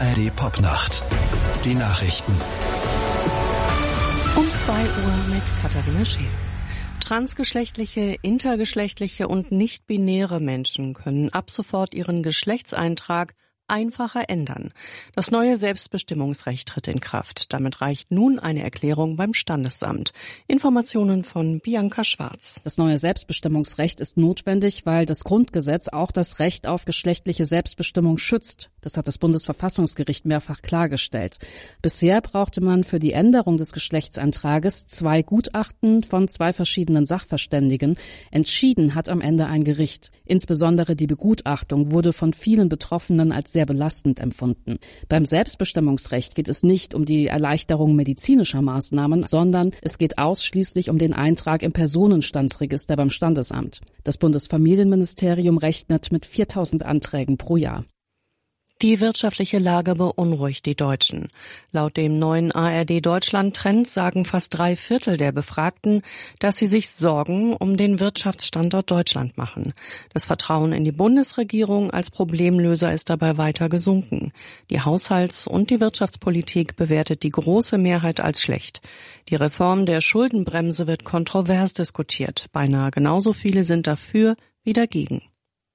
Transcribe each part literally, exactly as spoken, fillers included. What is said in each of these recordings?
R D Popnacht. Die Nachrichten. Um zwei Uhr mit Katharina Scheel. Transgeschlechtliche, intergeschlechtliche und nicht-binäre Menschen können ab sofort ihren Geschlechtseintrag einfacher ändern. Das neue Selbstbestimmungsrecht tritt in Kraft. Damit reicht nun eine Erklärung beim Standesamt. Informationen von Bianca Schwarz. Das neue Selbstbestimmungsrecht ist notwendig, weil das Grundgesetz auch das Recht auf geschlechtliche Selbstbestimmung schützt. Das hat das Bundesverfassungsgericht mehrfach klargestellt. Bisher brauchte man für die Änderung des Geschlechtsantrages zwei Gutachten von zwei verschiedenen Sachverständigen. Entschieden hat am Ende ein Gericht. Insbesondere die Begutachtung wurde von vielen Betroffenen als sehr belastend empfunden. Beim Selbstbestimmungsrecht geht es nicht um die Erleichterung medizinischer Maßnahmen, sondern es geht ausschließlich um den Eintrag im Personenstandsregister beim Standesamt. Das Bundesfamilienministerium rechnet mit viertausend Anträgen pro Jahr. Die wirtschaftliche Lage beunruhigt die Deutschen. Laut dem neuen A R D-Deutschland-Trend sagen fast drei Viertel der Befragten, dass sie sich Sorgen um den Wirtschaftsstandort Deutschland machen. Das Vertrauen in die Bundesregierung als Problemlöser ist dabei weiter gesunken. Die Haushalts- und die Wirtschaftspolitik bewertet die große Mehrheit als schlecht. Die Reform der Schuldenbremse wird kontrovers diskutiert. Beinahe genauso viele sind dafür wie dagegen.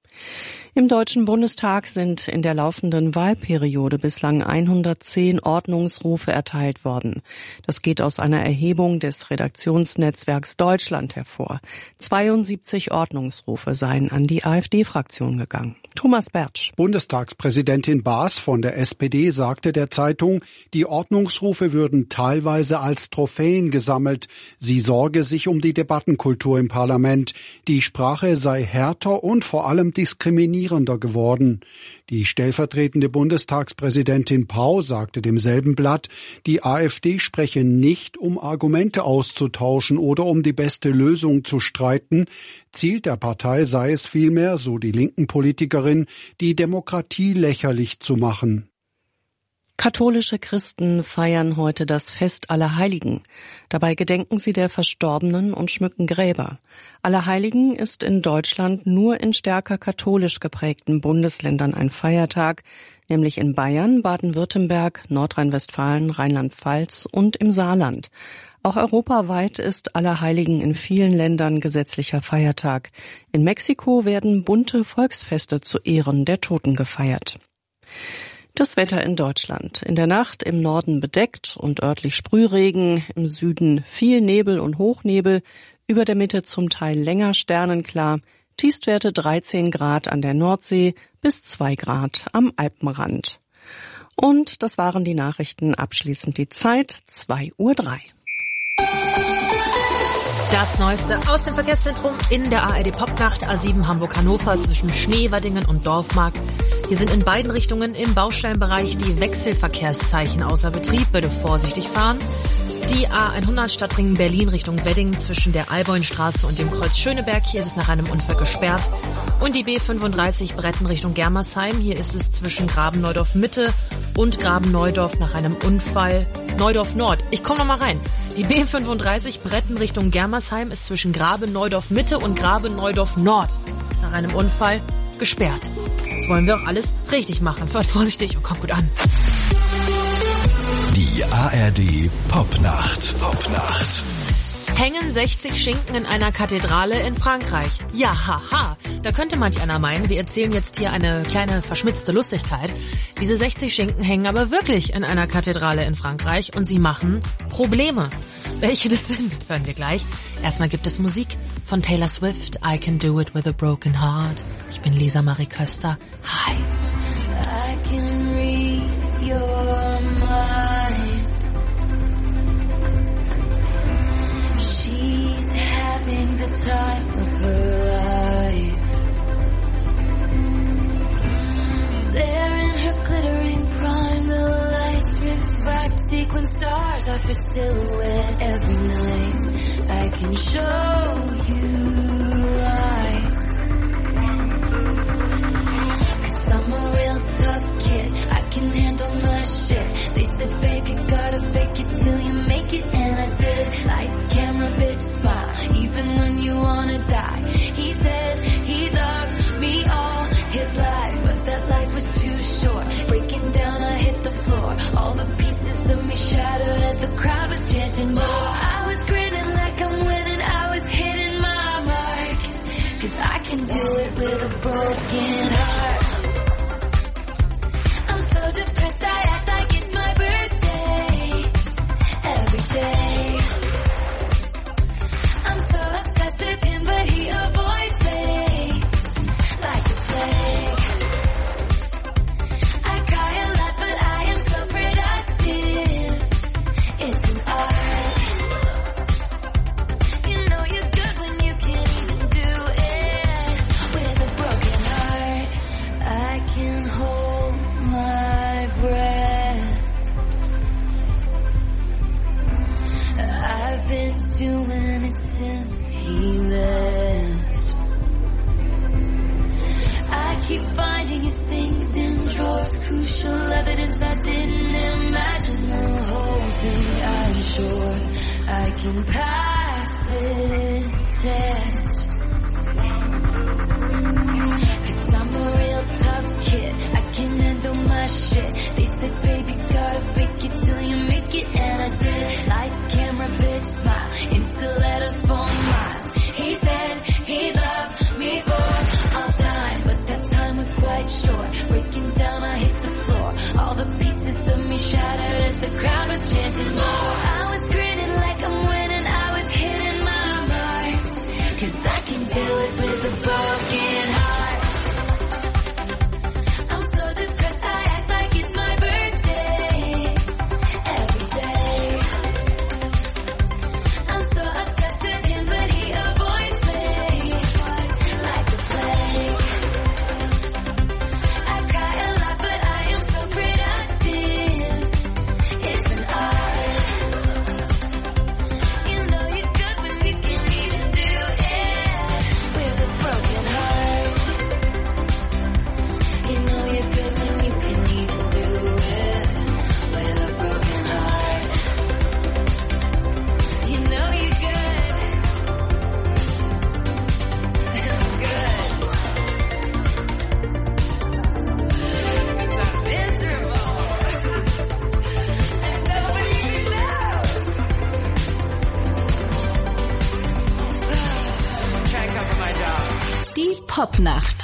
Im Deutschen Bundestag sind in der laufenden Wahlperiode bislang hundertzehn Ordnungsrufe erteilt worden. Das geht aus einer Erhebung des Redaktionsnetzwerks Deutschland hervor. zweiundsiebzig Ordnungsrufe seien an die AfD-Fraktion gegangen. Thomas Bertsch. Bundestagspräsidentin Baas von der S P D sagte der Zeitung, die Ordnungsrufe würden teilweise als Trophäen gesammelt. Sie sorge sich um die Debattenkultur im Parlament. Die Sprache sei härter und vor allem diskriminierender geworden. Die stellvertretende Bundestagspräsidentin Pau sagte demselben Blatt, die AfD spreche nicht, um Argumente auszutauschen oder um die beste Lösung zu streiten. Ziel der Partei sei es vielmehr, so die linken Politikerin, die Demokratie lächerlich zu machen. Katholische Christen feiern heute das Fest Allerheiligen. Dabei gedenken sie der Verstorbenen und schmücken Gräber. Allerheiligen ist in Deutschland nur in stärker katholisch geprägten Bundesländern ein Feiertag, nämlich in Bayern, Baden-Württemberg, Nordrhein-Westfalen, Rheinland-Pfalz und im Saarland. Auch europaweit ist Allerheiligen in vielen Ländern gesetzlicher Feiertag. In Mexiko werden bunte Volksfeste zu Ehren der Toten gefeiert. Das Wetter in Deutschland. In der Nacht im Norden bedeckt und örtlich Sprühregen, im Süden viel Nebel und Hochnebel, über der Mitte zum Teil länger sternenklar, Tiefstwerte dreizehn Grad an der Nordsee bis zwei Grad am Alpenrand. Und das waren die Nachrichten, abschließend die Zeit, zwei Uhr drei. Das Neueste aus dem Verkehrszentrum in der A R D Popnacht A sieben Hamburg-Hannover zwischen Schneewadingen und Dorfmark. Hier sind in beiden Richtungen im Baustellenbereich die Wechselverkehrszeichen außer Betrieb. Bitte vorsichtig fahren. Die A hundert Stadtring Berlin Richtung Wedding zwischen der Alboinstraße und dem Kreuz Schöneberg. Hier ist es nach einem Unfall gesperrt. Und die B fünfunddreißig Bretten Richtung Germersheim. Hier ist es zwischen Graben-Neudorf Mitte und Graben-Neudorf nach einem Unfall. Neudorf Nord. Ich komme noch mal rein. Die B fünfunddreißig Bretten Richtung Germersheim ist zwischen Graben-Neudorf Mitte und Graben-Neudorf Nord nach einem Unfall gesperrt. Das wollen wir auch alles richtig machen. Fahrt vorsichtig und kommt gut an. Die A R D Popnacht. Popnacht. Hängen sechzig Schinken in einer Kathedrale in Frankreich. Ja, haha. Da könnte manch einer meinen, wir erzählen jetzt hier eine kleine verschmitzte Lustigkeit. Diese sechzig Schinken hängen aber wirklich in einer Kathedrale in Frankreich und sie machen Probleme. Welche das sind, hören wir gleich. Erstmal gibt es Musik von Taylor Swift. I Can Do It With a Broken Heart. Ich bin Lisa Marie Köster. Hi. I can read your mind. She's having the time of her life. There in her glittering prime, the lights refract. Sequin stars are for silhouette every night. I can show you lies. 'Cause I'm a real tough kid. I can handle my shit. They said, baby, gotta fake it till you make it. And I did. Lights, camera, bitch, smile. Even when you wanna die. He said he loved me all his life, but that life was too short. Breaking down, I hit the chanting more. I was grinning like I'm winning, I was hitting my marks. Cause I can do it with a broken heart. I'm so depressed, I act like it's my birthday. Every day I'm so obsessed with him, but he avoids me like a plague. I cry a lot, but I am so productive. It's an art. You know you're good when you can't even do it with a broken heart. I can hold my breath. I've been doing it since he left. I keep finding his things in drawers, crucial evidence I didn't imagine the whole thing. I'm sure I can pass this test. Cause I'm a real tough kid, I can handle my shit. They said baby gotta fake it till you make it, and I did. Lights, camera, bitch, smile, Insta letters for miles. He said he loved me for all time, but that time was quite short. Breaking down, I hit the floor. All the pieces of me shattered as the crowd was chanting more. I was grinning like I'm winning, I was hitting my marks. Cause I can do it with a broken heart. I'm so depressed, I act like it's my birthday. Every day I'm so obsessed with him, but he avoids me like the plague. I cry a lot, but I am so productive. It's an art. You know you're good when you can't even do it with a broken heart. You know you're good when you can't even do it with a broken heart. You know you're good. I'm good. Cause I'm miserable. And nobody knows. Try to cover my dog. Die Popnacht.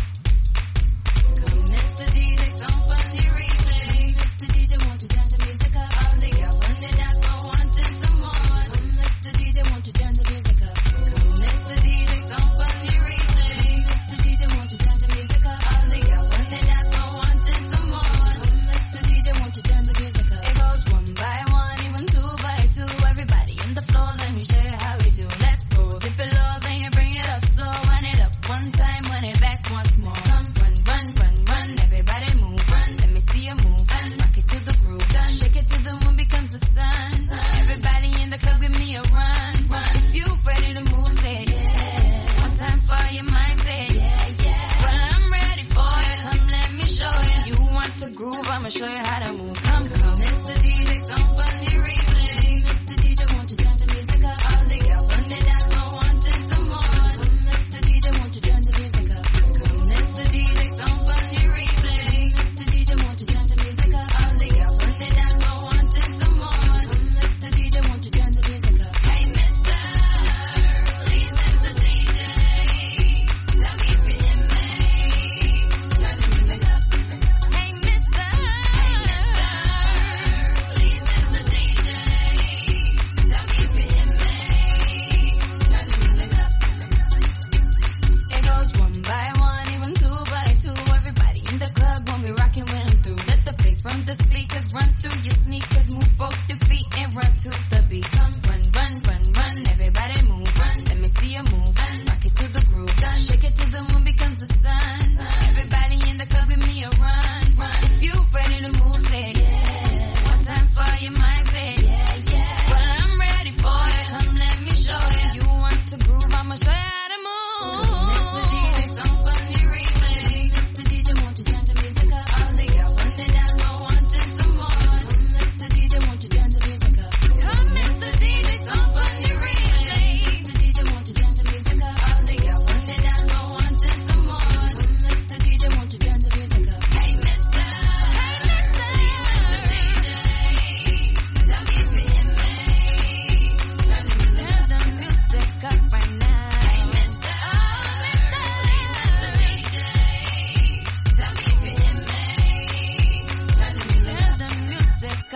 It goes one by one, even two by two. Everybody in the floor, let me show you how we do. Let's go. Dip it low, then you bring it up slow. Wind it up one time, wind it back once more. Come, run, run, run, run. Everybody move, run. Let me see you move. Run, rock it to the groove. Done. Shake it till the moon becomes the sun. Everybody in the club, give me a run. Run. If you ready to move, say yeah. One time for your mind, say yeah, yeah. Well, I'm ready for it. Come, let me show you. You want to groove, I'ma show you how to move. Come, come. Mister D J, some funny replay. Mister D J, won't you turn the music up? All the girls when they dance, no wanting some more. Mister D J, won't you turn the music up? Come, Mister D J, some funny replay. Mister D J, won't you turn the music up? All the girls when they dance, no wanting some more. Mister D J, won't you turn the music up? Hey, Mister, please, Mister D J, tell me if you hear me. Turn the music up. Hey, Mister, hey, Mister, please,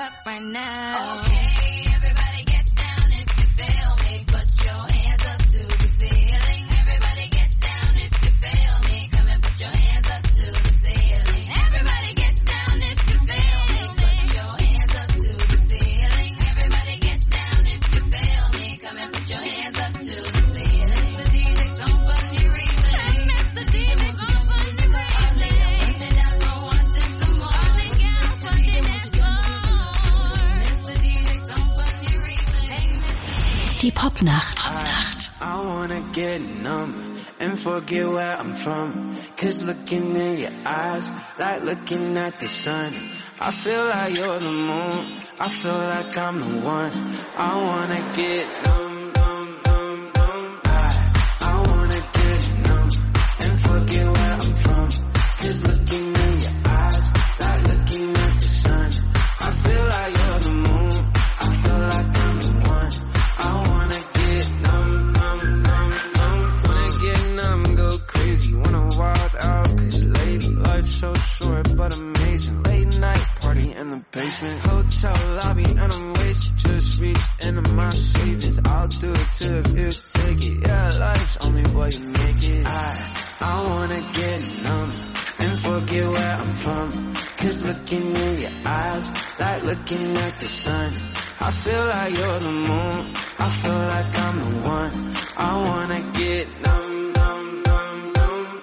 up right now. Okay, everybody get down if you feel me. Put your hands up to the ceiling. Everybody get down if you feel me. Come and put your hands up to the ceiling. Everybody get down if you feel me. Put your hands up to the ceiling. Everybody get down if you feel me. Come and put your hands up to the ceiling. Mister D J, some funny remix. Mister D J, some funny remix. Put it down for wanting some more. All they got, put it down for. Mister D J, some funny remix. Die Popnacht. Popnacht. I wanna get numb and forget where I'm from. Cause looking in your eyes, like looking at the sun. I feel like you're the moon, I feel like I'm the one. I wanna get numb, numb, numb, numb. I, I wanna get numb and forget where I'm from. Cause looking in your eyes, like looking at the sun. I feel like you're the moon, I feel like I'm the one. I wanna get numb, numb, numb, numb. Wanna get numb, go crazy, wanna wild out. Cause lady, life's so short but amazing. Late night party in the basement, hotel lobby and I'm wasted. Just reached into my savings, I'll do it too if you take it. Yeah, life's only what you make it. I, I wanna get numb and forget where I'm from. Cause looking in your eyes, like looking at the sun. I feel like you're the moon, I feel like I'm the one. I wanna get numb, numb, numb, numb.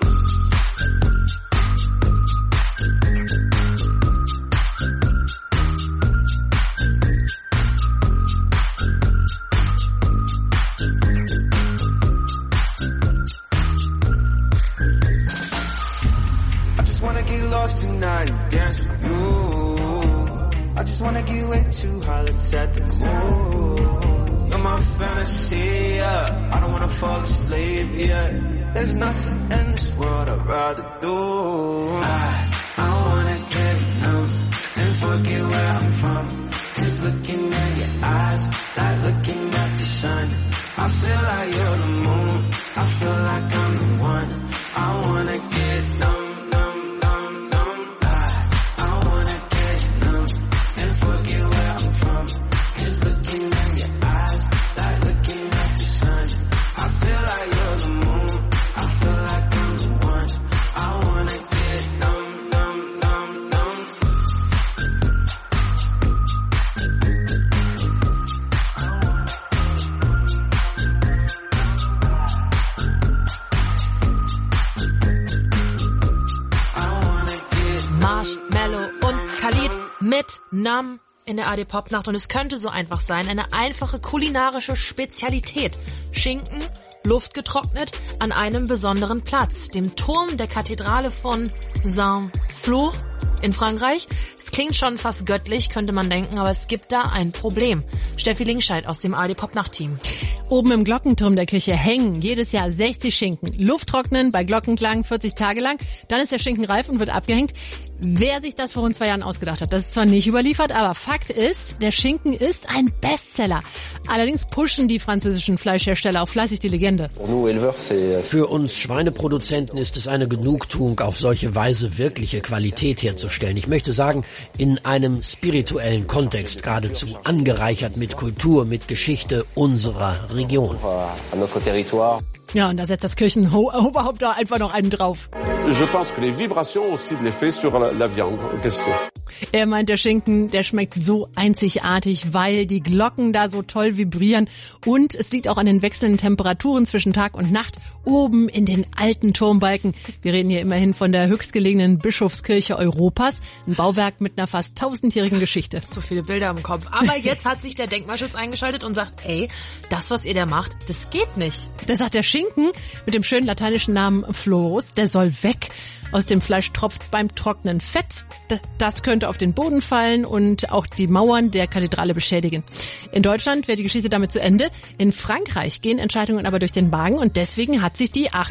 I just wanna get lost tonight and dance with you. I just wanna get way too high, let's set the mood. You're my fantasy, yeah. I don't wanna fall asleep, yeah. There's nothing in this world I'd rather do. I, I wanna get numb and forget where I'm from. Cause looking at your eyes, like looking at the sun. I feel like you're the moon, I feel like I'm the one. I wanna get numb, numb, numb, numb. I, I wanna get numb and forget where I'm from. Cause looking at your eyes, like looking at the sun. I feel like you're the moon, I feel like I'm the one. I wanna get numb, numb, numb, numb. Marshmello und Khalid mit Numb in der A R D Popnacht. Und es könnte so einfach sein, eine einfache kulinarische Spezialität. Schinken, luftgetrocknet, an einem besonderen Platz, dem Turm der Kathedrale von Saint-Flour in Frankreich. Es klingt schon fast göttlich, könnte man denken, aber es gibt da ein Problem. Steffi Linkscheid aus dem A R D Popnacht-Team. Oben im Glockenturm der Kirche hängen jedes Jahr sechzig Schinken. Luft trocknen bei Glockenklang vierzig Tage lang. Dann ist der Schinken reif und wird abgehängt. Wer sich das vor rund zwei Jahren ausgedacht hat, das ist zwar nicht überliefert, aber Fakt ist, der Schinken ist ein Bestseller. Allerdings pushen die französischen Fleischhersteller auch fleißig die Legende. Für uns Schweineproduzenten ist es eine Genugtuung, auf solche Weise wirkliche Qualität herzustellen. Ich möchte sagen, in einem spirituellen Kontext, geradezu angereichert mit Kultur, mit Geschichte unserer Region. Ja, und da setzt das Kirchenoberhaupt da einfach noch einen drauf. Je pense que les vibrations ont aussi de l'effet sur la, la viande en question. Er meint, der Schinken, der schmeckt so einzigartig, weil die Glocken da so toll vibrieren. Und es liegt auch an den wechselnden Temperaturen zwischen Tag und Nacht oben in den alten Turmbalken. Wir reden hier immerhin von der höchstgelegenen Bischofskirche Europas. Ein Bauwerk mit einer fast tausendjährigen Geschichte. So viele Bilder im Kopf. Aber jetzt hat sich der Denkmalschutz eingeschaltet und sagt, ey, das, was ihr da macht, das geht nicht. Das sagt der Schinken mit dem schönen lateinischen Namen Florus, der soll weg. Aus dem Fleisch tropft beim Trocknen Fett. Das könnte auf den Boden fallen und auch die Mauern der Kathedrale beschädigen. In Deutschland wäre die Geschichte damit zu Ende. In Frankreich gehen Entscheidungen aber durch den Magen und deswegen hat sich die, Achtung,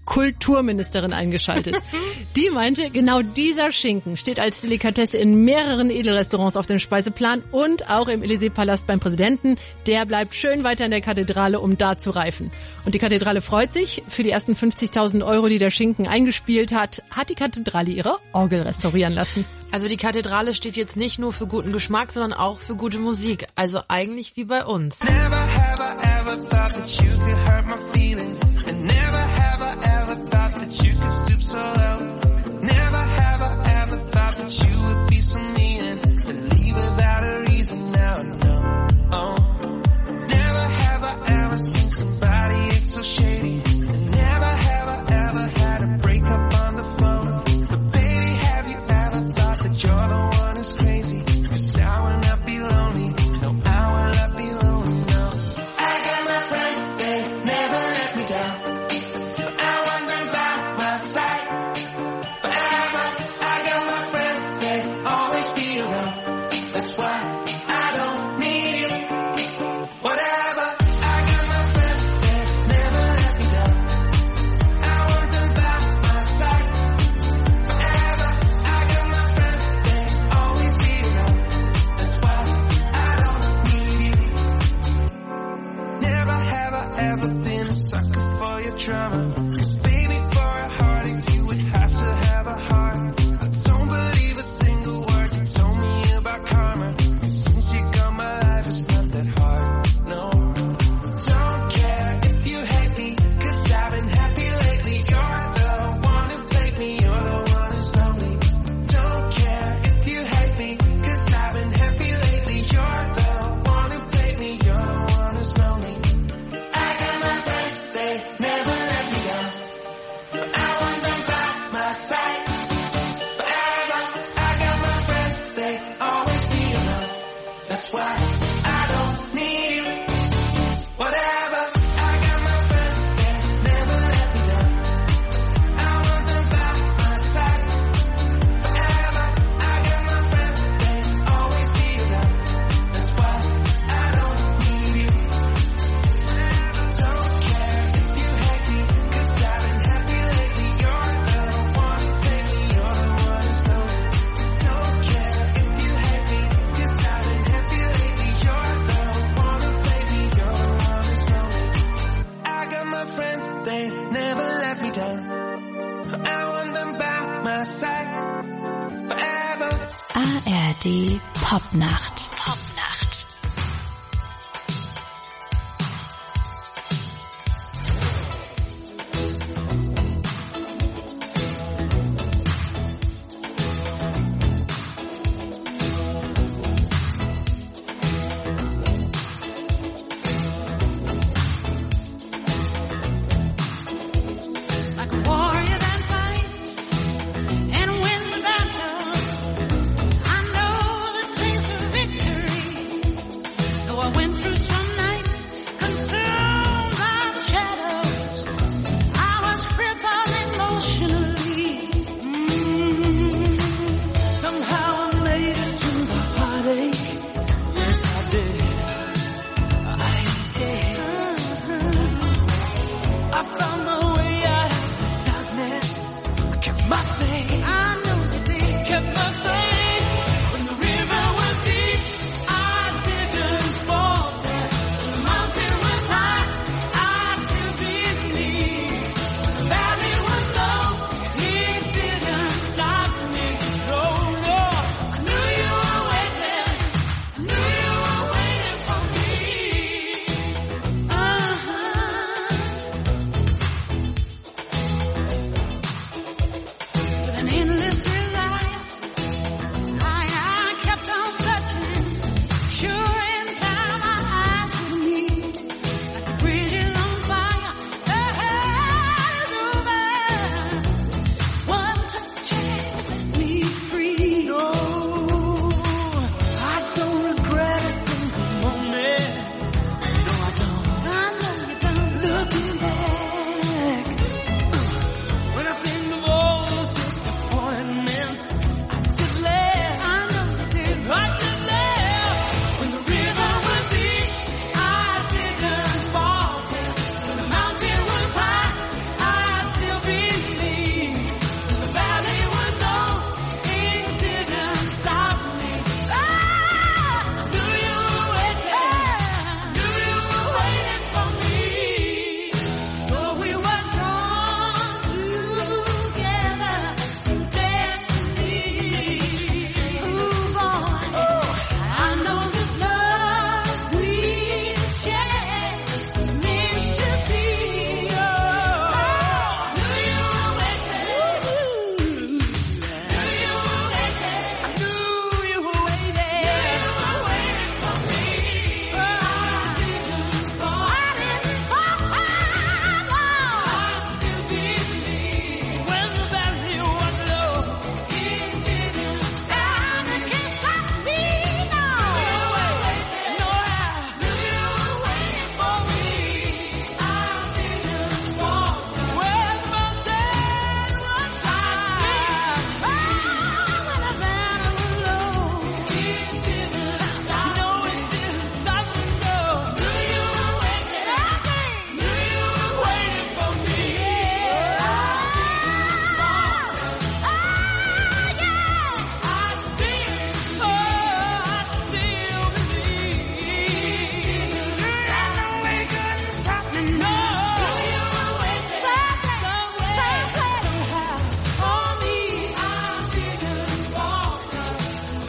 Kulturministerin eingeschaltet. Die meinte, genau dieser Schinken steht als Delikatesse in mehreren Edelrestaurants auf dem Speiseplan und auch im Élysée-Palast beim Präsidenten. Der bleibt schön weiter in der Kathedrale, um da zu reifen. Und die Kathedrale freut sich. Für die ersten fünfzigtausend Euro, die der Schinken eingespielt hat, hat die Kathedrale ihre Orgel restaurieren lassen. Also die Kathedrale steht jetzt nicht nur für guten Geschmack, sondern auch für gute Musik. Also eigentlich wie bei uns. Never have I ever thought that you could hurt my feelings. And never have I ever thought that you could stoop so low. Never have I ever thought that you would be so mean and leave without a reason. Now I know. Oh. Never have I ever seen somebody act so shady. And never have I ever had a breakup on the phone. But baby, have you ever thought that you're the one who's crazy? 'Cause I will not be lonely. No, I will not be lonely. No. I got my friends, they never let me down. I want them by my side forever. I got my friends, they always be around. That's why I don't need you. Whatever. I got my friends, they never let me down. I want them by my side forever. I got my friends, they always be around. That's why I don't need you. Never have I ever been a sucker for your drama. 'Cause baby, for a heartache, you would have to have a heart. I don't believe a single word you told me about karma. 'Cause since you got my life, it's not that hard, no. Don't care if you hate me, 'cause I've been happy lately. You're the one who played me, you're the one who's lonely. Don't care if you hate me, 'cause I've been happy lately. You're the one who played me, you're the one who's lonely. I got my friends, they never let me down. I want them by my side forever. I got my friends, they always be around. That's why I don't need you. Whatever. I got my friends, they never let me down. I want them by my side forever. I got my friends, they always be around. That's why I don't need you. Don't care if you hate me, 'cause I've been happy lately. You're the one who played me, you're the one who's lonely. Don't care if you hate me, 'cause I've been happy lately. You're the one who played me, you're the one who's lonely. I got my friends, they never let me down. I want them by my side forever. A R D Popnacht. Popnacht. Like a warrior that fights and wins the battle. I know the taste of victory.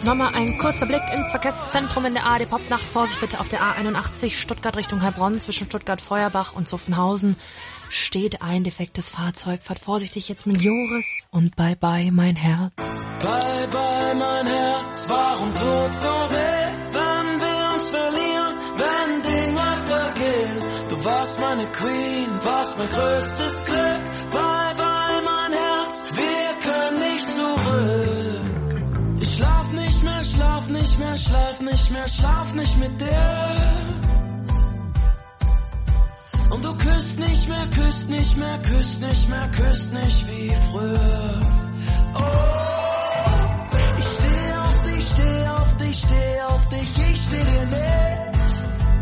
Nochmal ein kurzer Blick ins Verkehrszentrum in der A R D Popnacht. Vorsicht bitte auf der A einundachtzig Stuttgart Richtung Heilbronn zwischen Stuttgart-Feuerbach und Zuffenhausen steht ein defektes Fahrzeug. Fahrt vorsichtig jetzt mit Joris und bye bye mein Herz. Bye bye mein Herz, warum tut so weh, wenn wir uns verlieren, wenn Dinge vergehen. Du warst meine Queen, warst mein größtes Glück. Bye bye mein Herz, wir können nicht zurück. Ich schlaf nicht mehr, schlaf nicht mehr, schlaf nicht mehr, schlaf nicht mit dir. Und du küsst nicht mehr, küsst nicht mehr, küsst nicht mehr, küsst nicht wie früher. Oh, ich steh auf dich, steh auf dich, steh auf dich, ich steh dir nicht.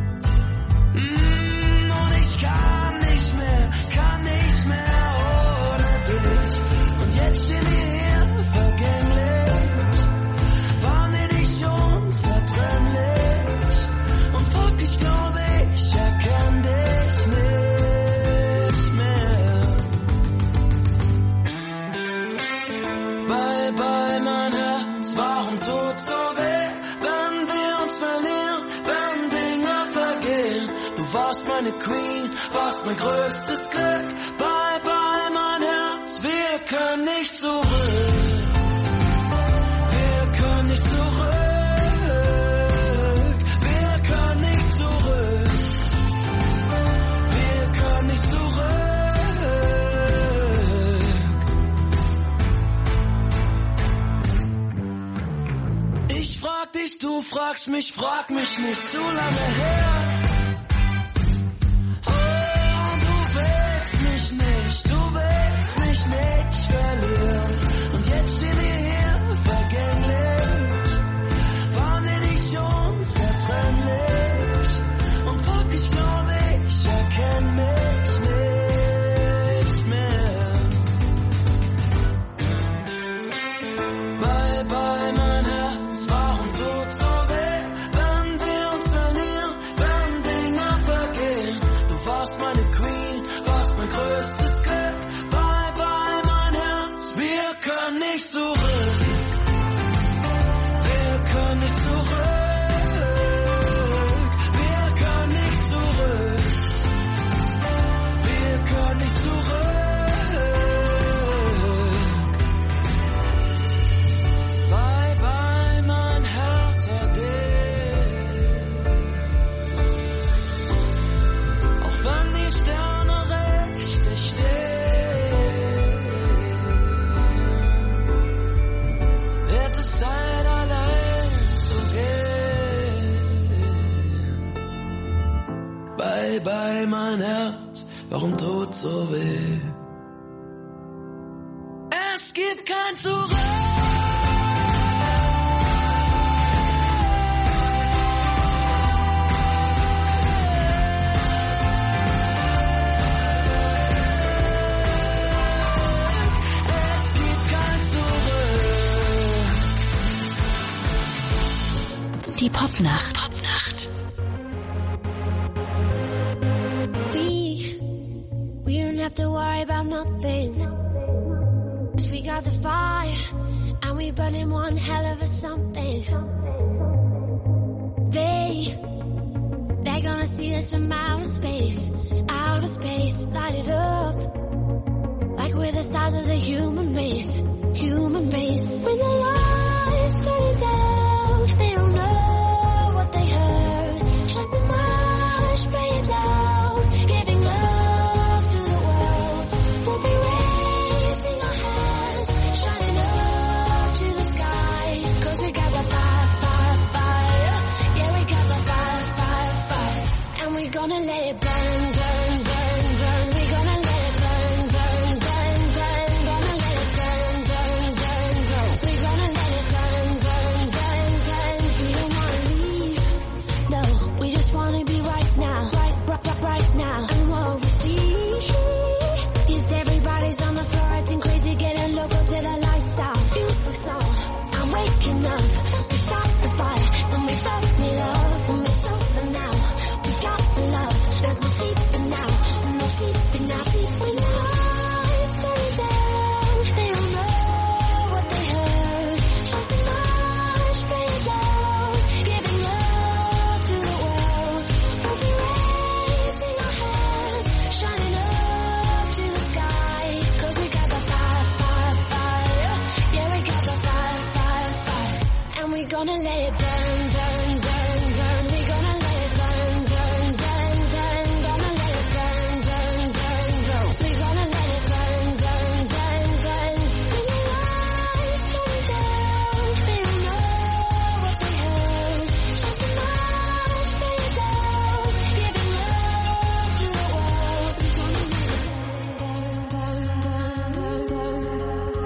Mm, und ich kann nicht mehr, kann nicht mehr ohne dich. Und jetzt stehen wir hier, vergänglich. Waren wir nicht unzertrennlich? Und fuck, ich glaube, ich erkenn dich nicht mehr. Bye, bye, mein Herz, warum tut so weh, wenn wir uns verlieren, wenn Dinge vergehen? Du warst meine Queen, warst mein größtes Glück. Bye, bye, mein Herz, wir können nicht zurück. Wir können nicht zurück. Wir können nicht zurück. Wir können nicht zurück. Ich frag dich, du fragst mich, frag mich nicht zu lange her. Oh, du willst mich nicht, du willst mich nicht verlieren. Und jetzt stehen wir hier, vergänglich. Waren wir nicht unzertrennlich? Und fuck, ich glaube, ich erkenn mich nicht mehr. Bye, bye, mein Herz, warum tut so weh, wenn wir uns verlieren, wenn Dinge vergehen? Du warst meine Queen, warst mein größtes Glück. Bye, bye, mein Herz, wir können nicht zurück. Wir können nicht zurück. Wir können nicht zurück. Wir können nicht zurück. Bye, bye, mein Herz, ade. Auch wenn die Sterne richtig stehen, wird es Zeit, allein zu gehen. Bye, bye, mein Herz, warum tut so weh? Es gibt kein Zurück. Es gibt kein Zurück. Die Popnacht. We, we don't have to worry about nothing. 'Cause we got the fire, and we burning one hell of a something. They, they're gonna see us from outer space, outer space, light it up. Like we're the stars of the human race, human race. When the lights turn down, they don't know what they heard. Shut the mind, spray it down, giving love to the world. We'll be raising our hands, shining up to the sky. 'Cause we got the fire, fire, fire. Yeah, we got the fire, fire, fire. And we're gonna let it burn, burn, burn, burn. We're gonna let it burn, burn, burn, burn. Gonna let it burn, burn, burn, burn. We're gonna let it burn, burn, burn, burn. We don't wanna leave, no. We just wanna be right now, right, right, right, right now. And what we see is everybody's on the floor acting crazy, getting loco till the lights out. Music's on, I'm waking up. We start the fire, and we start the love, and we start the now. We got the love, there's no sleeping now, no sleeping now. When the lights turn down, they don't know what they heard. Shut the mind, spray gonna let it burn, burn, burn, burn. We gonna let it burn, burn, burn, burn. Gonna let it burn, burn, burn, burn. We gonna let it burn, burn, burn, burn. When the lights turn down, they don't know what they heard. Shut the lights, play it down, giving love to the world. We gonna let it burn, burn, burn, burn, burn, burn.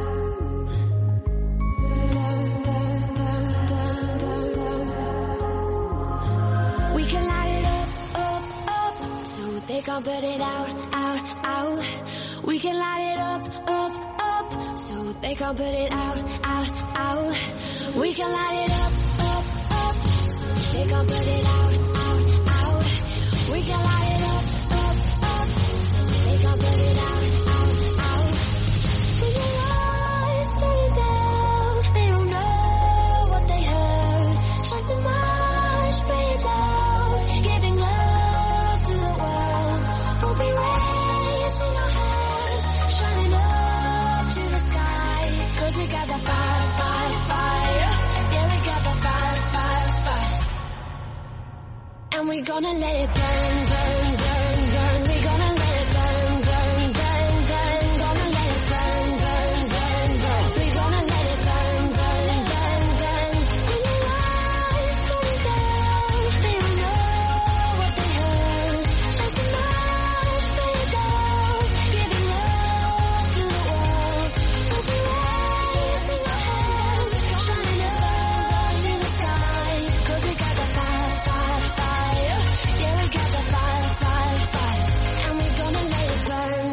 We can light it up, up, up, so they can't put it out, out, out. We can light it up, up, up, so they can't put it out, out, out. We can light it up, up, up, so they can't put it out, out, out. We can light it up, up, up, so they can't put it out, out, out. When the lights turn down, they don't know what they heard. Strike the march, play it loud, giving love to the world. We'll be raising our hands, shining up to the sky. Cause we got the fire, fire, fire. Yeah, we got the fire, fire, fire. And we gonna let it burn, burn, burn, burn. We gonna let it burn, burn, burn, burn. Gonna let it burn, burn, burn, burn. We gonna let it burn, burn, burn, burn. When the lights come down, they don't know what they heard. Shut the lights, play it down, giving love to the world. We'll be raising our hands, shining up to the sky. Cause we got the fire, fire, fire. Yeah, we got the fire, fire, fire. And we gonna let it burn.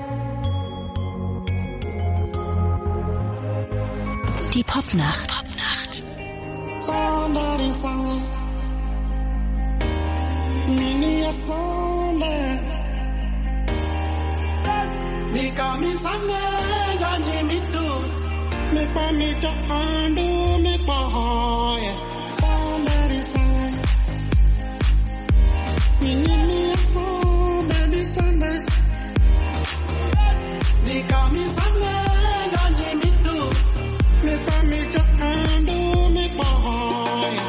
Die Popnacht. Popnacht. Somebody sang Mini a Sunday. Nika mi sange gani mitu. Me pa mi ta andu me pa hoye. Somebody sang Mini a Sunday Sunday. Nika mi sange gani mitu. Me pa mi ta andu me pa hoye.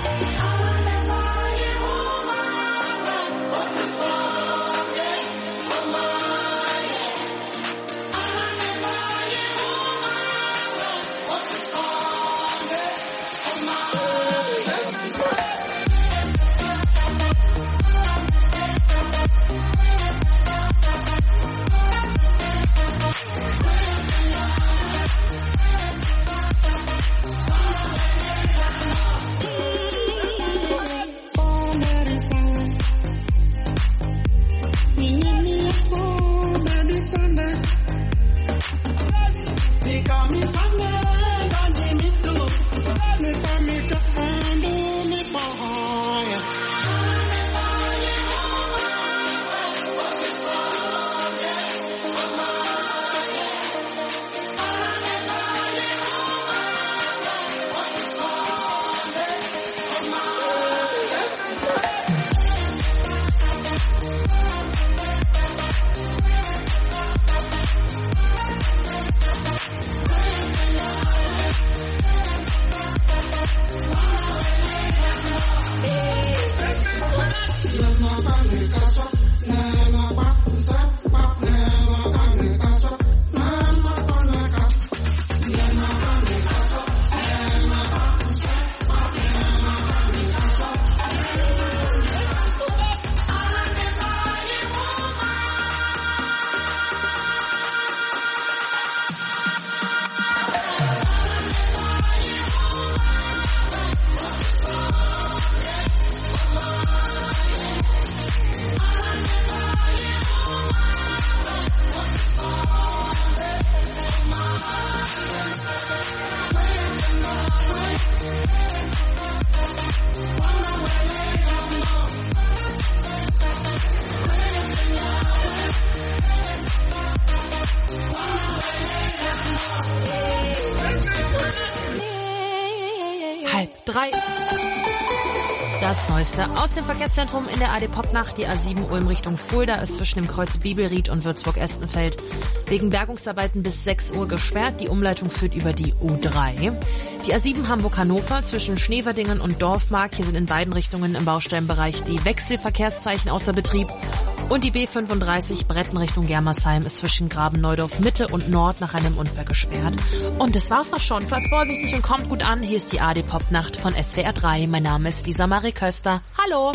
Somebody sang Mini a Sunday Sunday. Nika mi sange gani mitu. Me pa mi ta Halb drei. Das Neueste aus dem Verkehrszentrum in der A R D Popnacht. Die A sieben Ulm Richtung Fulda ist zwischen dem Kreuz Bibelried und Würzburg-Estenfeld wegen Bergungsarbeiten bis sechs Uhr gesperrt. Die Umleitung führt über die U drei. Die A sieben Hamburg-Hannover zwischen Schneverdingen und Dorfmark. Hier sind in beiden Richtungen im Baustellenbereich die Wechselverkehrszeichen außer Betrieb. Und die B fünfunddreißig Bretten Richtung Germersheim ist zwischen Graben-Neudorf Mitte und Nord nach einem Unfall gesperrt. Und das war's auch schon. Fahrt vorsichtig und kommt gut an. Hier ist die A R D Popnacht von S W R drei. Mein Name ist Lisa Marie Köster. Hallo!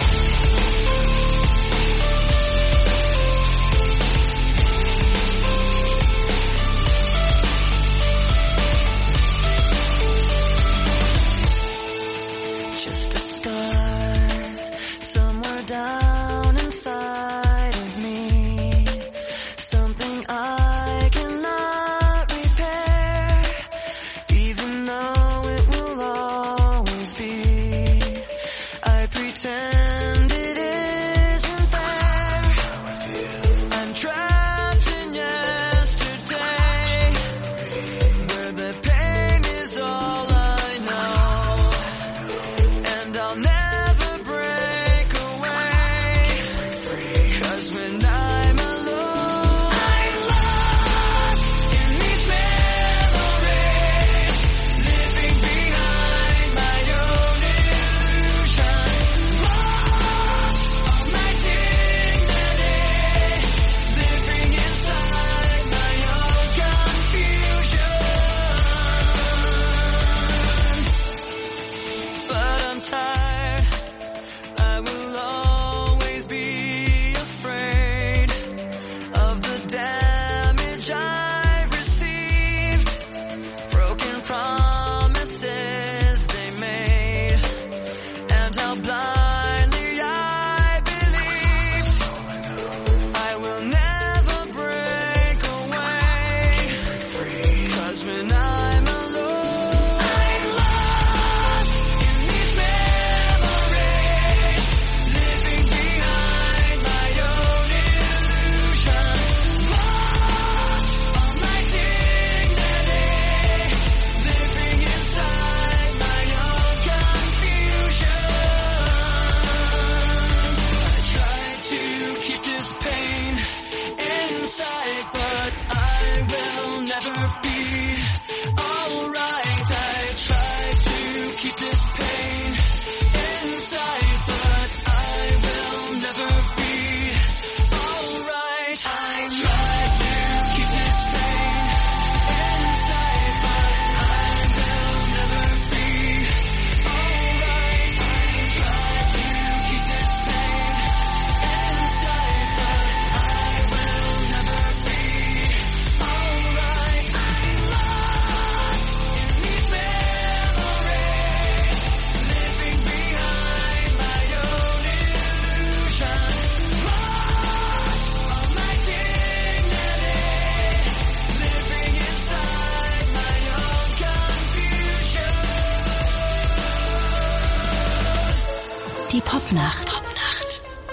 Just a scar somewhere down inside of me, something I cannot repair, even though it will always be. I pretend it isn't there. I'm trapped in yesterday, where the pain is all I know, and I'll never break away, 'cause when I'm alone, I'm lost in these memories, living behind my own illusion, lost all my dignity, living inside my own confusion. But I'm tired, I will always be afraid of the damage I've received, broken promises they made, and how blindly I believed. I will never break away, 'cause when I'm alone, I'm lost in these memories, living behind my own illusion, lost all my dignity, living inside my own confusion. I try to keep this pain inside, but I will never be alright. I try to keep this pain inside, but I will never be alright. I try to keep this pain inside, but I will never be alright. I try to keep this pain inside, but I will never be alright. I'm lost in these memories, living behind my own illusion, lost all my dignity, living inside my own confusion. Die Popnacht. Popnacht.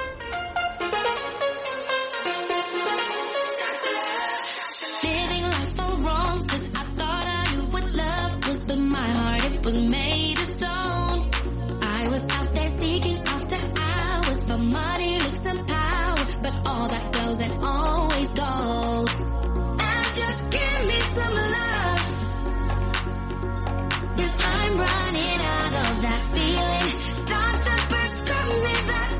Living life all wrong, 'cause I thought I knew what love was, but my heart, it was made of stone. I was out there seeking after hours for money, looks and power, but all that goes and always goes. And just give me some love, 'cause I'm running out of that feeling. Doctor prescribed me that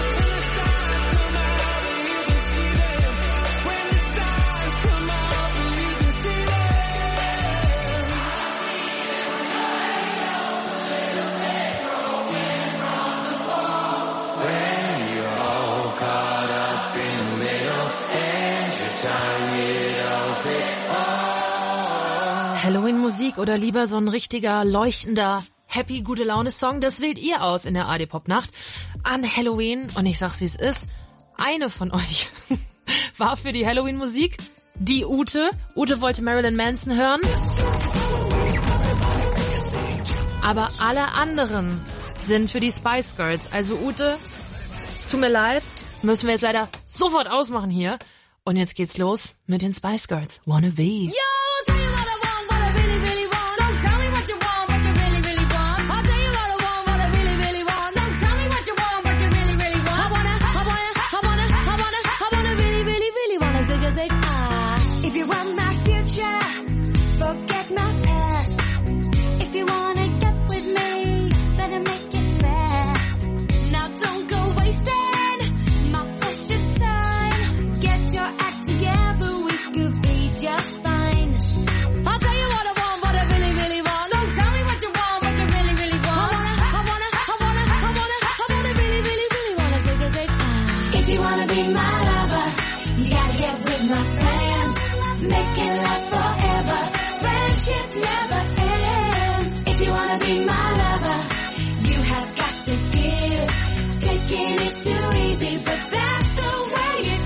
Halloween-Musik oder lieber so ein richtiger, leuchtender, happy, gute Laune-Song? Das wählt ihr aus in der A R D-Pop-Nacht an Halloween. Und ich sag's, wie es ist. Eine von euch war für die Halloween-Musik die Ute. Ute wollte Marilyn Manson hören. Aber alle anderen sind für die Spice Girls. Also Ute, es tut mir leid, müssen wir jetzt leider sofort ausmachen hier. Und jetzt geht's los mit den Spice Girls. Wanna Be. Yo, I'll tell you what I want, what I really, really want. Don't tell me what you want, what you really, really want. I'll tell you what I want, what I really, really want. Don't tell me what you want, what you really, really want. I wanna, I wanna, I wanna, I wanna, I wanna really, really, really wanna zig a zig ah. If you want my future, forget my past. If you wanna get with me, better make it fast. Now don't go wasting my precious time. Get your act together, we could be just fine. I'll tell you what I want, what I really, really want. Don't tell me what you want, what you really, really want. I wanna, I wanna, I wanna, I wanna, I wanna really, really, really wanna zig a zig ah. If you wanna be my lover, you gotta get with my plan. Make it last forever. Friendship never ends. If you wanna be my lover, you have got to give. Taking it too easy, but that's the way it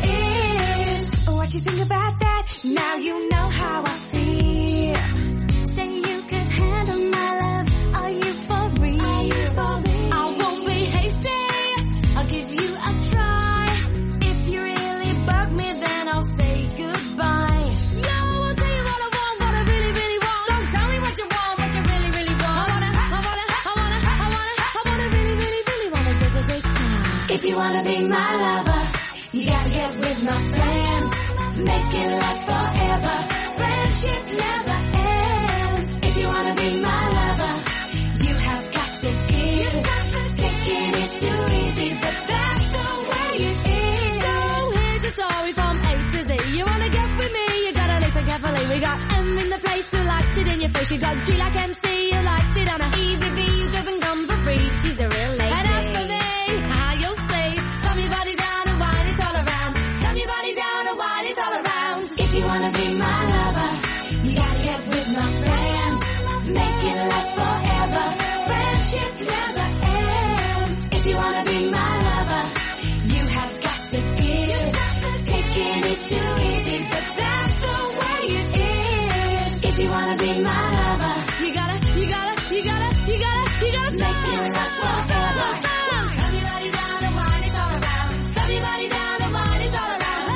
is. What you think about that? Now you know how I feel. Say you could handle my love. Are you for real? Are you for real? I won't be hasty. I'll give you a try. If you really bug me, then I'll say goodbye. Yo, I'll tell you what I want, what I really, really want. Don't tell me what you want, what you really, really want. I wanna, I wanna, I wanna, I wanna, I wanna really, really, really wanna zig a zig ah. If you wanna be my lover, you gotta get with my plan. Make it last forever. Friendship never ends. If you wanna be my lover, you have got to give. Taking it too easy, but that's the way it is. So here's your story from A to Z. You wanna get with me, you gotta listen carefully. We got M in the place who likes it in your face. You got G like M C, who likes it on a easy V, who doesn't come for free. She's a real lady. And as for me, how you'll say, slam your body down and wine it all around. Slam your body down and wine it all around. If you wanna be my lover, you gotta get with my plan. Make it last forever. Friendship never ends. If you wanna be my lover, you have got to give. Taking it too easy, but that's the way it is. If you wanna be my lover, you gotta, you gotta, you gotta, you gotta, you gotta make it last forever. Slam your body down and wine it all around. Slam your body down and wine it all around.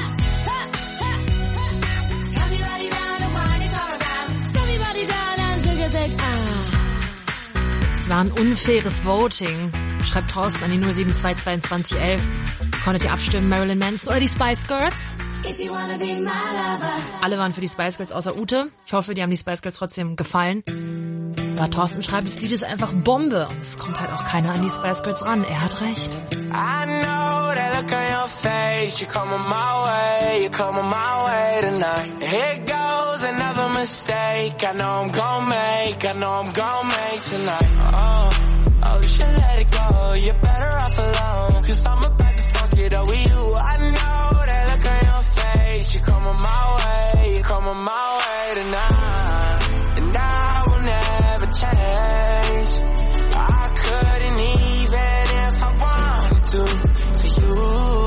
Slam your body down and wine it all around. Slam your body down and zig a zig ah. Es war ein unfaires Voting, schreibt Thorsten an die null sieben zwei zweiundzwanzig elf. Konntet ihr abstimmen, Marilyn Manson oder die Spice Girls? If you wanna be my lover. Alle waren für die Spice Girls außer Ute. Ich hoffe, die haben die Spice Girls trotzdem gefallen. Aber Thorsten schreibt, das Lied ist einfach Bombe. Und es kommt halt auch keiner an die Spice Girls ran. Er hat recht. I know that look on your face. You're coming my way, you're coming my way tonight. Here goes another mistake. I know I'm gonna make, I know I'm gonna make tonight. Oh, oh, you should let it go. You're better off alone. Cause I'm about to fuck it up with you. I know that look on your face. You're coming my way, you're coming my way tonight. And I will never change. I couldn't even if I wanted to for you.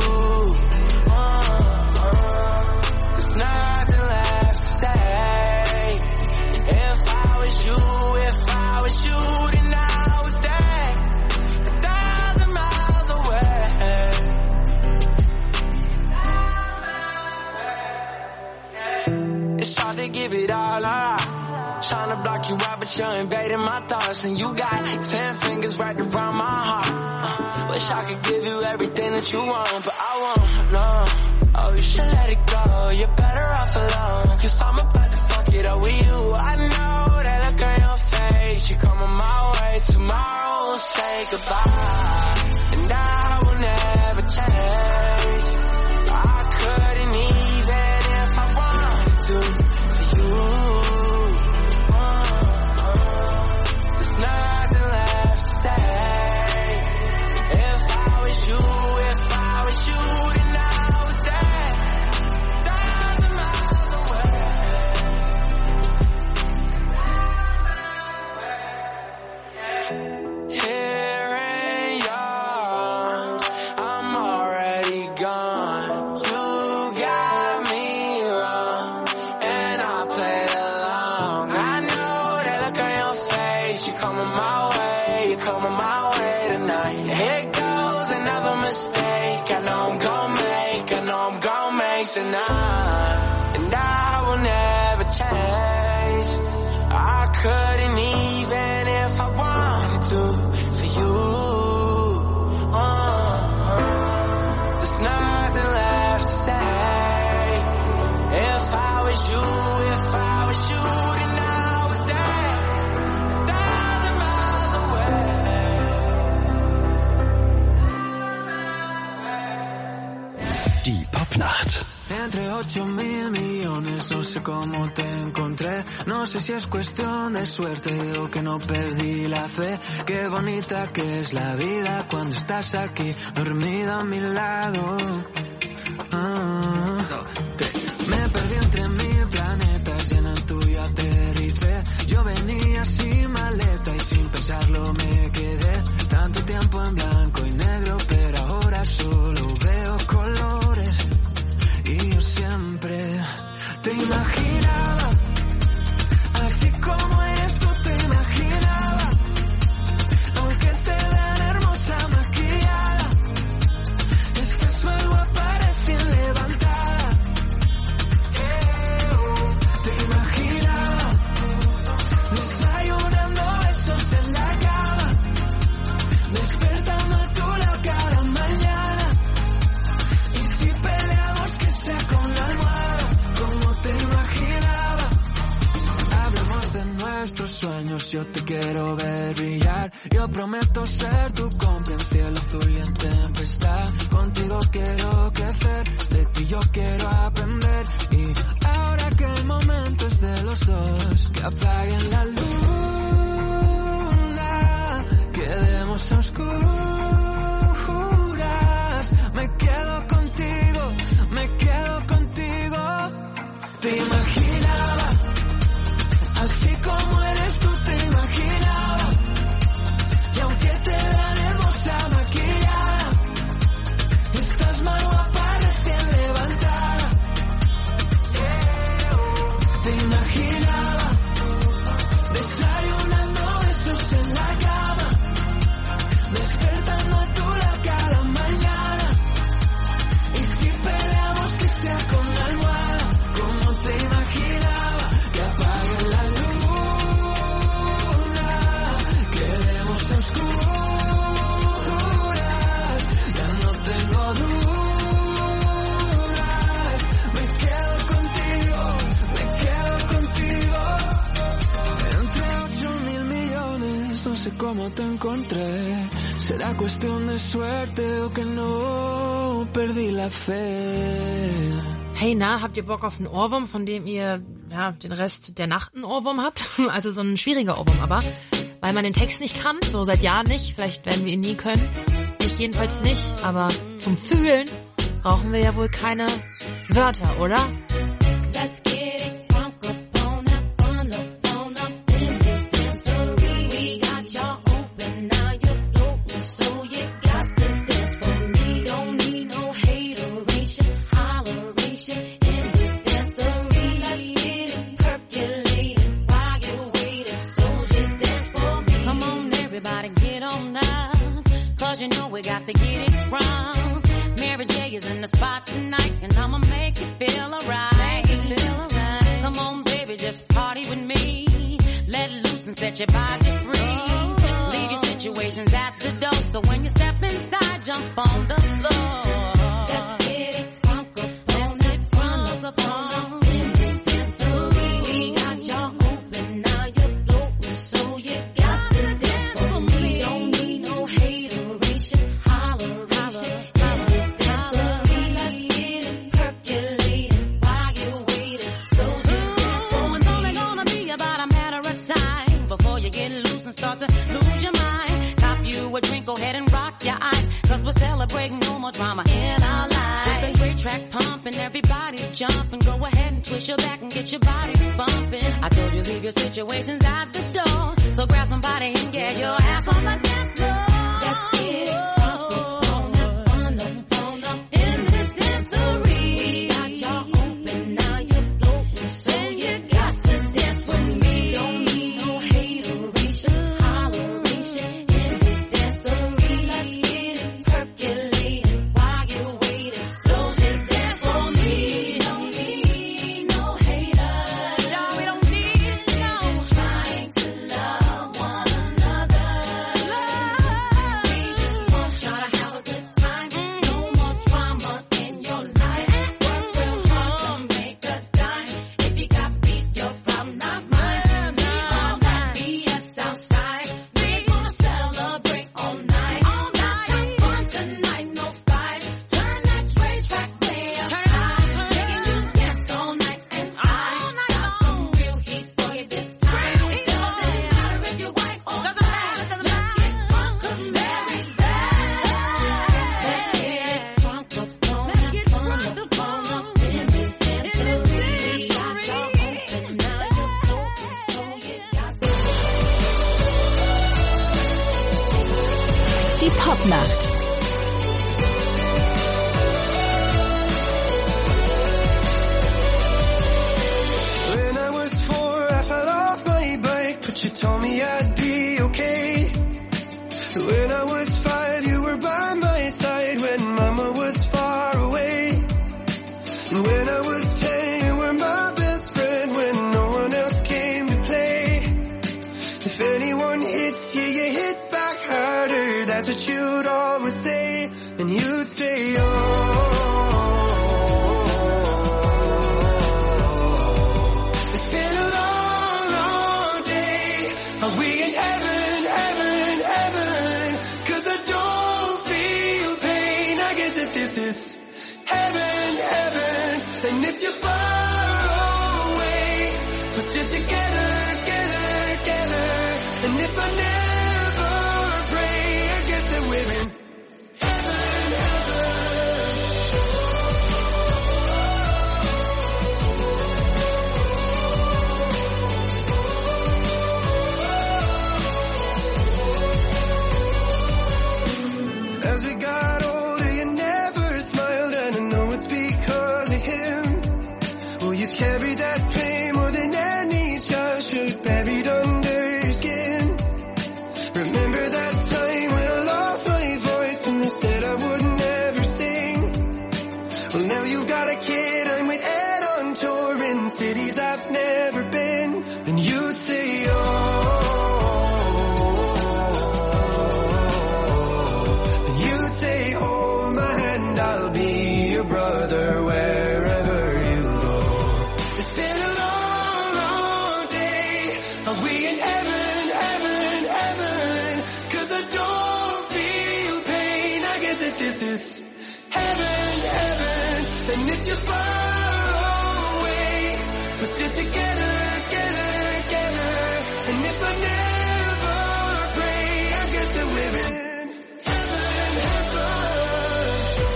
Uh, uh, there's nothing left to say. If I was you, if I was you, then I was there, a thousand miles away. It's hard to give it all up. Tryna block you out, but you're invading my thoughts. And you got ten fingers right around my heart. uh, Wish I could give you everything that you want, but I won't, no. Oh, you should let it go, you're better off alone. Cause I'm about to fuck it up with you. I know that look on your face. You're coming my way, tomorrow we'll say goodbye. And I will never change. I couldn't even if I wanted to for you. Nothing left to say. If I was you, if I was you, then I was there, thousand miles away. Here in your tonight, and I will never change. I couldn't even if I wanted to for you. Uh, there's nothing left to say. If I was you, if I was you, then I would stay a thousand miles away. Die Popnacht. Entre ocho mil millones, no sé cómo te encontré. No sé si es cuestión de suerte o que no perdí la fe. Qué bonita que es la vida cuando estás aquí, dormido a mi lado. Ah, te, me perdí entre mil planetas y en el tuyo aterricé. Yo venía sin maleta y sin pensarlo me quedé. Tanto tiempo en blanco y negro, pero ahora solo veo colores. Y yo siempre te imaginaba, así como eres tú te imaginaba, aunque te vean hermosa maquillada, estás más guapa recién levantada. Te imaginaba, desayunando besos en la cama, despertando a tu lado cada mañana, y si peleamos que sea con la almohada, como te imaginaba. Hablemos de nuestros sueños, yo te quiero ver brillar. Yo prometo ser tu cómplice en cielo azul y en tempestad. Contigo quiero crecer, de ti yo quiero aprender. Y ahora que el momento es de los dos, que apaguen la luna, quedemos a oscuras. Me quedo contigo, me quedo contigo. Te imaginaba, así como eres tú te imaginaba, y aunque te vean hermosa maquillada, estás más guapa recién levantada. Te imaginaba, desayunando besos en la cama, despertando a tu lado cada mañana, y si peleamos que sea con la almohada, como te imaginaba. Que apague la luna, quedemos a oscuras, ya no tengo dudas. Me quedo contigo, me quedo contigo. Entre ocho mil millones, no sé cómo te encontré. Será cuestión de suerte o que no perdí la fe. Hey, na, habt ihr Bock auf einen Ohrwurm, von dem ihr ja den Rest der Nacht einen Ohrwurm habt? Also so ein schwieriger Ohrwurm aber, weil man den Text nicht kann, so seit Jahren nicht. Vielleicht werden wir ihn nie können. Ich jedenfalls nicht, aber zum Fühlen brauchen wir ja wohl keine Wörter, oder? Let's get it crunk up on up, on up, on up in this dancery. We got y'all open, now you're floating, so you got to dance for me. Don't need no hateration, holleration in this dancery. Let's get it percolating while you're waiting, so just dance for me. Come on, everybody, get on now, cause you know we got to get it wrong. Mary J is in the spot tonight, and I'ma make you feel alright. Make you feel alright. Come on, baby, just party with me. Let loose and set your body free. Oh. Leave your situations at the door, so when you step inside, jump on the floor. Let's get it crunk up on up, crunk up on up in this dancery. We got y'all open, now you're floating, so you got to dance for me. Don't need no hateration, holleration in this dancery. Let's get it percolating while you're waiting, so just dance for me. It's only gonna be about a matter of time before you get loose and start to lose your mind. Cop you a drink, go ahead and rock your eyes, cause we're celebrating no more drama in our lives. With the great track pumping, everybody's jumping. Go ahead and twist your back and get your body bumping. I told you leave your situations at the door, so grab somebody and get your ass on the dance floor. Let's get it crunk up on up, on up, on up in this dancery. We got y'all open, now you're floating, so you got to dance with me. Don't need no hateration, holleration in this dancery. Let's get it percolating while you're waiting, so just dance for me. Popnacht. When I was four, I fell off my bike, but you told me I'd be okay. When I was five, you were by my side when mama was far away. And when I was ten, you were my best friend when no one else came to play. If anyone hits you, you hit back harder, that's what you'd always say. And you'd say, oh, it's been a long, long day. Are we in heaven, heaven, heaven? 'Cause I don't feel pain. I guess that this is heaven, heaven. And if you're far away, we're still together, together, together. And if I never pray, I guess that we're in heaven, heaven. As we got older, you never smiled, and I know it's because of him. Oh, you carried that pain more than any child should, buried under your skin. Remember that time when I lost my voice and they said I would never sing? Well, now you got a kid, I'm with Ed on tour in cities I've never been. And you'd say, oh, and you'd say, hold my hand, I'll be your brother wherever you go. It's been a long, long day. Are we in heaven, heaven, heaven? 'Cause I don't feel pain. I guess that this is heaven, heaven. And if you're far away, we're still together, together, together. And if I never pray, I guess that we're in heaven, heaven.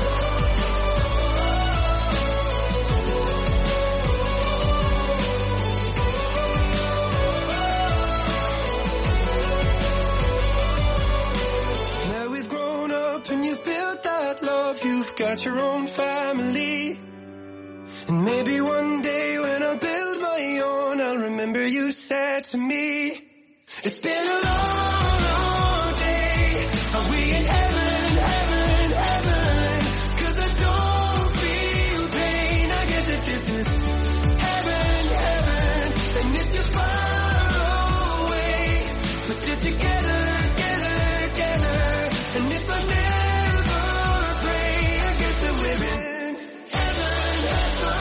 Now we've grown up and you've built that love, you've got your own family. And maybe one day when I build my own, I'll remember you said to me, it's been a long, long day. Are we in heaven, heaven, heaven? 'Cause I don't feel pain. I guess that this is heaven, heaven. And if you're far away, we're still together, together, together. And if I never pray, I guess that we're in heaven, heaven.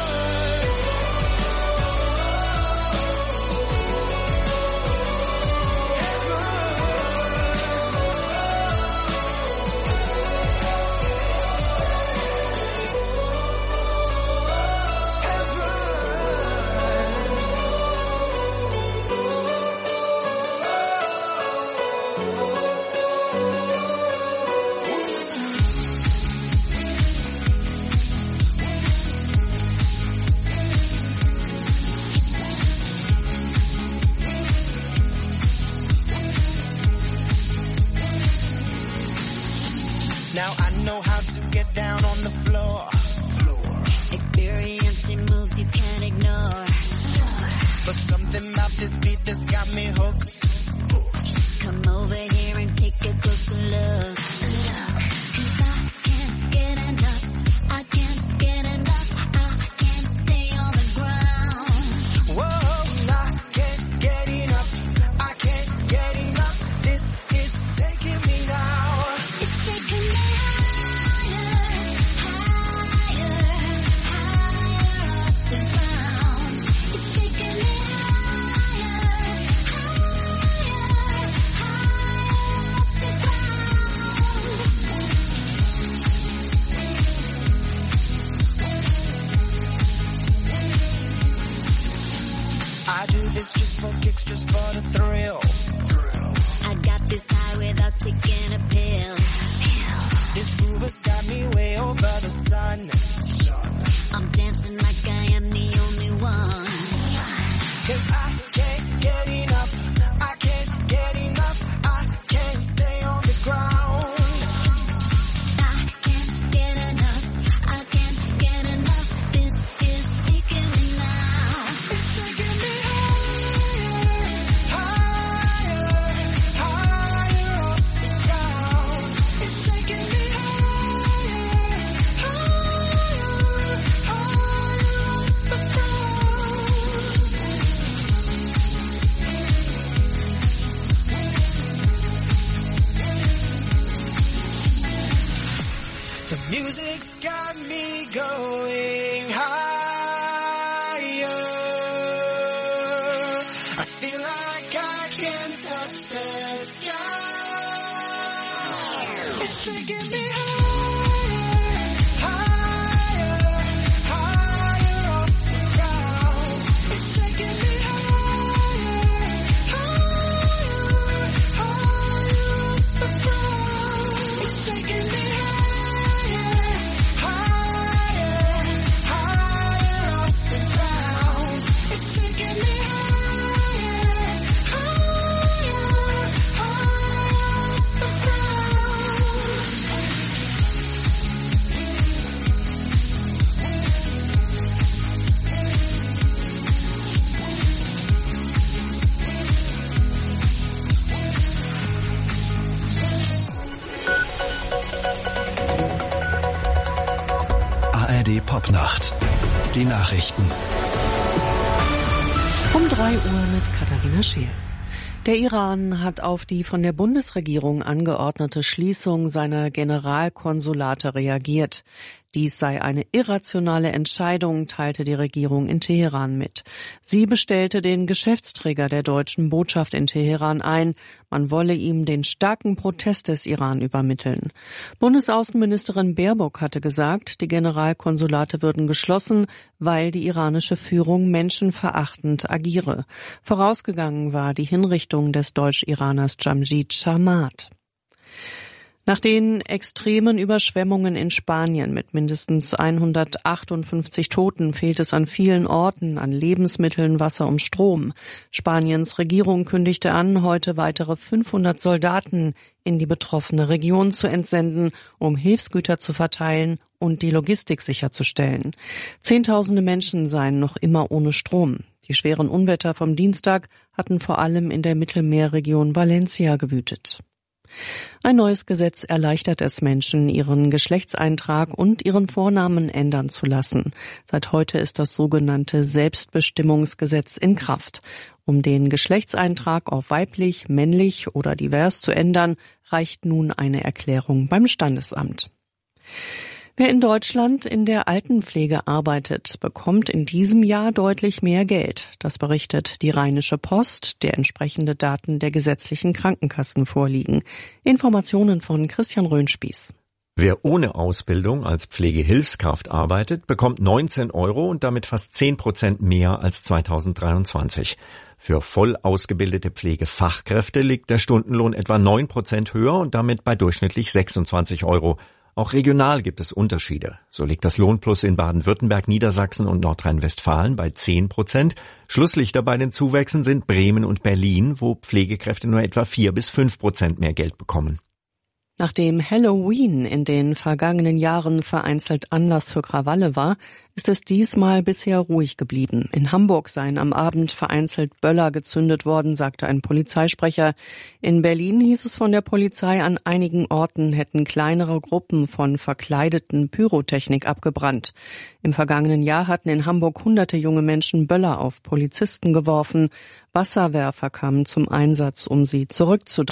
Now I know how to get down on the floor. Experiencing moves you can't ignore. But something about this beat that's got me hooked. Come over here and take a closer look. 'Cause I can't get enough. I can't get enough. I can't stay on the ground. Whoa, I can't get enough. I can't get enough. This is taking me now. It's taking me higher, higher, higher off the ground. It's taking me higher, higher, higher off the I do this just for kicks, just for the thrill. I got this high without taking a pill. This groove has got me way over the sun. I'm dancing like I am the only one. 'Cause I can't get enough. I can't get enough. I can't stay on the ground. music's got me going higher. I feel like I can touch the sky. It's taking me higher, higher, higher off the ground. It's taking me higher, higher, higher off the ground. It's taking me higher, higher, higher off the ground. It's taking me higher, higher, higher off the ground. A R D Popnacht. Die Nachrichten. Um drei Uhr mit Katharina Scheel. Der Iran hat auf die von der Bundesregierung angeordnete Schließung seiner Generalkonsulate reagiert. Dies sei eine irrationale Entscheidung, teilte die Regierung in Teheran mit. Sie bestellte den Geschäftsträger der deutschen Botschaft in Teheran ein. Man wolle ihm den starken Protest des Iran übermitteln. Bundesaußenministerin Baerbock hatte gesagt, die Generalkonsulate würden geschlossen, weil die iranische Führung menschenverachtend agiere. Vorausgegangen war die Hinrichtung des Deutsch-Iraners Jamshid Sharmat. Nach den extremen Überschwemmungen in Spanien mit mindestens hundertachtundfünfzig Toten fehlt es an vielen Orten an Lebensmitteln, Wasser und Strom. Spaniens Regierung kündigte an, heute weitere fünfhundert Soldaten in die betroffene Region zu entsenden, um Hilfsgüter zu verteilen und die Logistik sicherzustellen. Zehntausende Menschen seien noch immer ohne Strom. Die schweren Unwetter vom Dienstag hatten vor allem in der Mittelmeerregion Valencia gewütet. Ein neues Gesetz erleichtert es Menschen, ihren Geschlechtseintrag und ihren Vornamen ändern zu lassen. Seit heute ist das sogenannte Selbstbestimmungsgesetz in Kraft. Um den Geschlechtseintrag auf weiblich, männlich oder divers zu ändern, reicht nun eine Erklärung beim Standesamt. Wer in Deutschland in der Altenpflege arbeitet, bekommt in diesem Jahr deutlich mehr Geld. Das berichtet die Rheinische Post, der entsprechende Daten der gesetzlichen Krankenkassen vorliegen. Informationen von Christian Röhnspieß. Wer ohne Ausbildung als Pflegehilfskraft arbeitet, bekommt neunzehn Euro und damit fast zehn Prozent mehr als zweitausenddreiundzwanzig. Für voll ausgebildete Pflegefachkräfte liegt der Stundenlohn etwa neun Prozent höher und damit bei durchschnittlich sechsundzwanzig Euro. Auch regional gibt es Unterschiede. So liegt das Lohnplus in Baden-Württemberg, Niedersachsen und Nordrhein-Westfalen bei zehn Prozent. Schlusslichter bei den Zuwächsen sind Bremen und Berlin, wo Pflegekräfte nur etwa vier bis fünf Prozent mehr Geld bekommen. Nachdem Halloween in den vergangenen Jahren vereinzelt Anlass für Krawalle war, ist es diesmal bisher ruhig geblieben. In Hamburg seien am Abend vereinzelt Böller gezündet worden, sagte ein Polizeisprecher. In Berlin hieß es von der Polizei, an einigen Orten hätten kleinere Gruppen von verkleideten Pyrotechnik abgebrannt. Im vergangenen Jahr hatten in Hamburg hunderte junge Menschen Böller auf Polizisten geworfen. Wasserwerfer kamen zum Einsatz, um sie zurückzudrängen.